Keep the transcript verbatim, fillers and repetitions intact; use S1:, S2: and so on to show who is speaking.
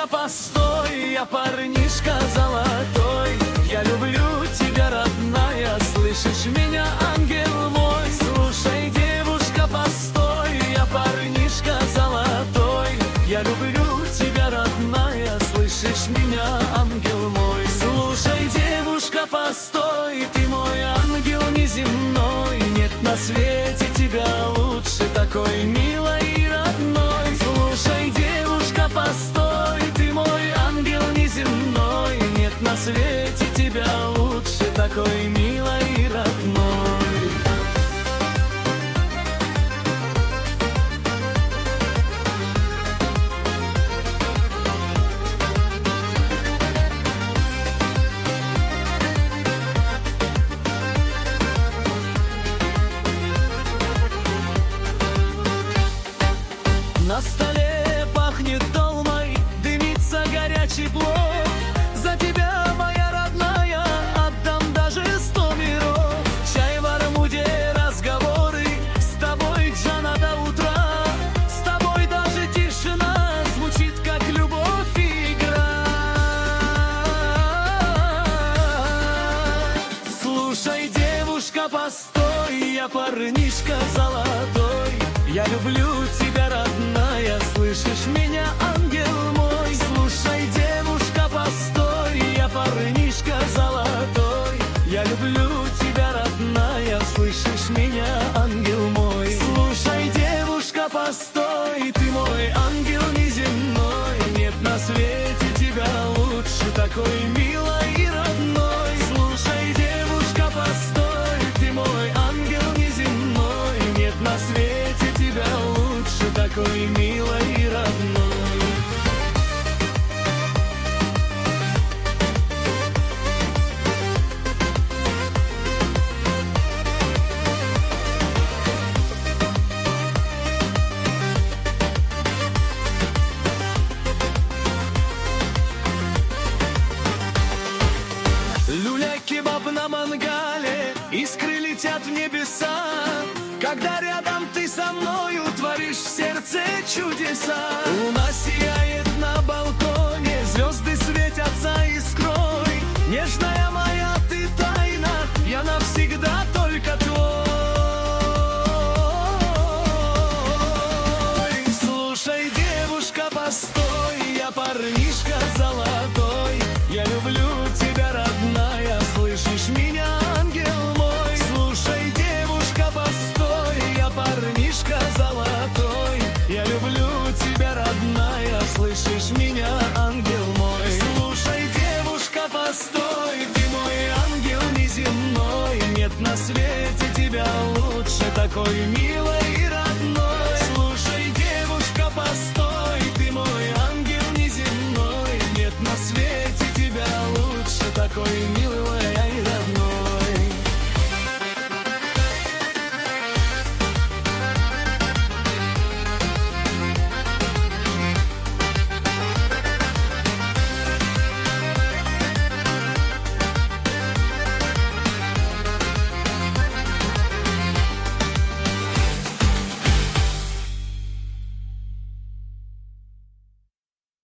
S1: девушка, постой, я парнишка золотой. Я люблю тебя, родная, слышишь меня, ангел мой? Слушай, девушка, постой, я парнишка золотой. Я люблю тебя, родная, слышишь меня, ангел мой? Слушай, девушка, постой, ты мой ангел неземной. Нет на свете тебя лучше, такой милой и родной. Слушай, девушка, постой, ты мой ангел неземной. Нет на свете тебя лучше, такой милой и родной. На столе пахнет долмой, дымится горячий плов. За тебя, моя родная, отдам даже сто миров. Чай в армуде, разговоры, с тобой, Джана, до утра. С тобой даже тишина звучит, как любовь и игра. Слушай, девушка, постой, я парнишка золотой. Я люблю тебя, родная, слышишь меня, ангел мой? Слушай, девушка, постой, я парнишка золотой. Я люблю тебя, родная, слышишь меня, ангел мой? Слушай, девушка, постой, ты мой ангел неземной. Нет на свете тебя лучше, такой милой и родной. Слушай, девушка, постой, ты мой ангел неземной. Нет на свете тебя лучше, такой милой и родной. Люля-кебаб на мангале, искры летят в небеса. Когда рядом ты со мною, творишь в сердце чудеса. Луна сияет на балконе, звезды светятся искрой. Нежная моя ты тайна, я навсегда только твой. Слушай, девушка, постой, я парнишка золотой. Я люблю тебя, родная, слышишь меня, ангел мой? Слушай, девушка, постой, я парнишка золотой. Я люблю тебя, родная, слышишь меня, ангел мой? Слушай, девушка, постой, ты мой ангел неземной. Нет на свете тебя лучше, такой милой